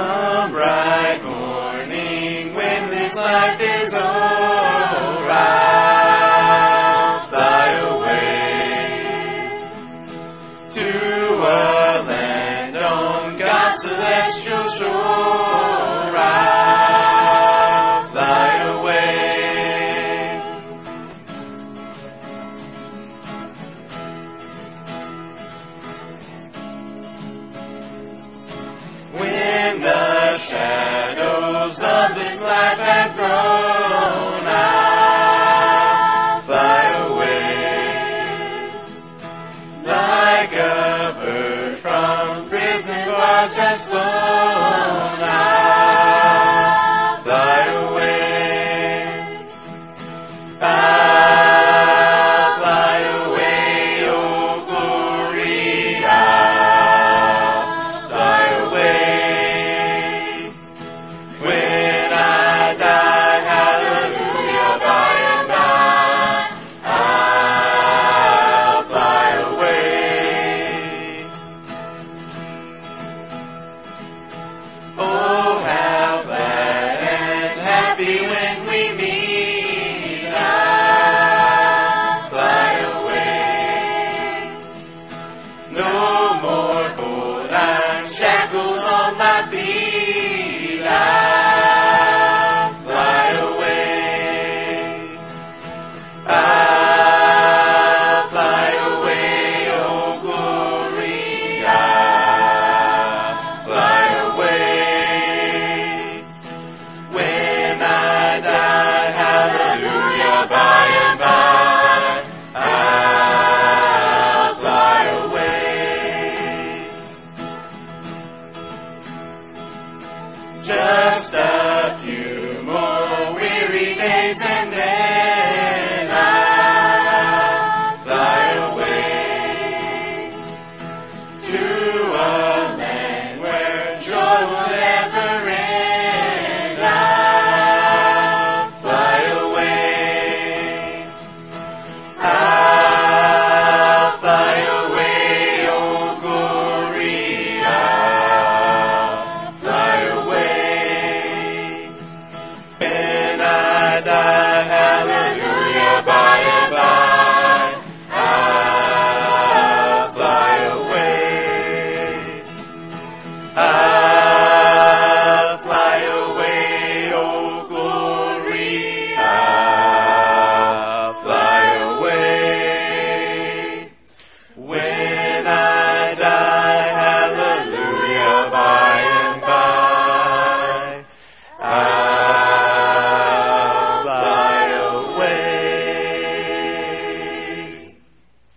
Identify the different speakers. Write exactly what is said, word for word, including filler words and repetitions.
Speaker 1: Some bright morning when this life is over, I'll fly away to a land on God's celestial shore. I'll fly away. When the shadows of this life have grown, I'll fly away. Like a bird from prison bars has flown, I'll fly away. I'll fly away, oh glory, I'll fly away. When I die, hallelujah, by and by, I'll fly away. Oh, how glad and happy when we meet, I'll fly away. No more cold iron shackles on my feet, I'll fly away. I'll fly away, oh glory, I'll fly away. When I die, hallelujah, by and by, I'll fly away. Just a few